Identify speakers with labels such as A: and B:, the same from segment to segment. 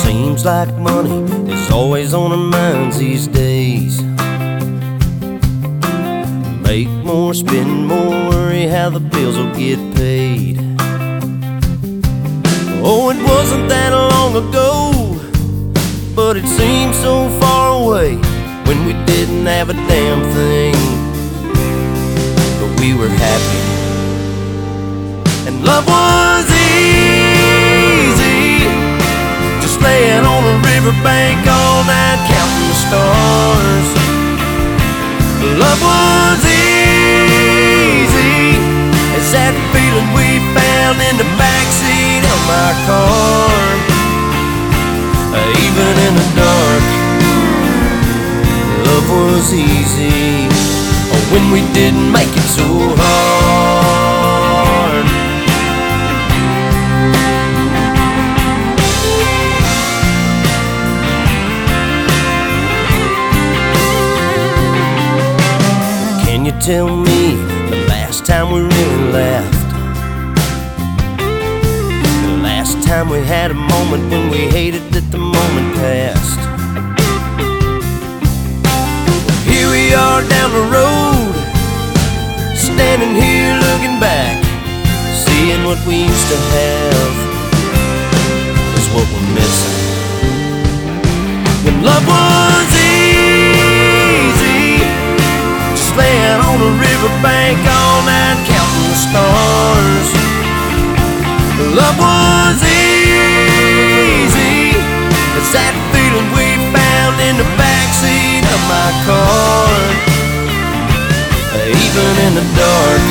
A: Seems like money is always on our minds these days. Make more, spend more, worry how the bills will get paid. Oh, it wasn't that long ago, but it seemed so far away when we didn't have a damn thing, but we were happy and love was easy. Just laying on a riverbank all night counting the stars. Love was easy as that feeling we found in the backseat of my car. Even in the dark, love was easy when we didn't make it so hard. Can you tell me the last time we really laughed? The last time we had a moment when we hated that the moment passed? Here we are down the road, standing here looking back, seeing what we used to have is what we're missing. When love was easy, just laying on a riverbank all night counting the stars. Love was easy, it's that feeling we found in the backseat of my car. Even in the dark,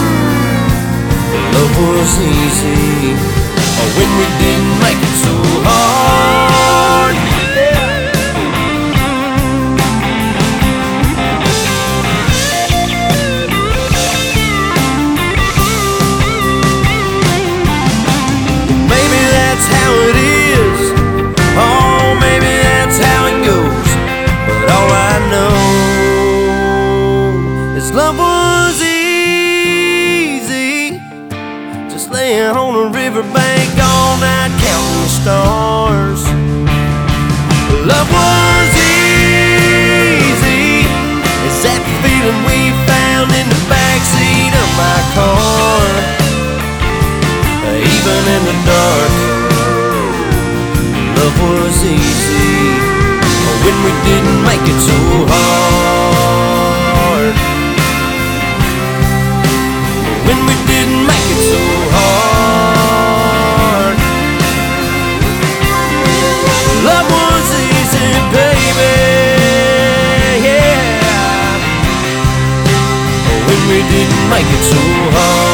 A: love was easy when we didn't make it so hard. Maybe that's how it is, oh, maybe that's how it goes, but all I know is love was easy, just laying on a riverbank all night counting the stars. Love was easy, it's that feeling we found in the backseat of my car. Even in the dark, love was easy when we didn't make it so hard. When we didn't make it so hard. Love was easy, baby, yeah, when we didn't make it so hard.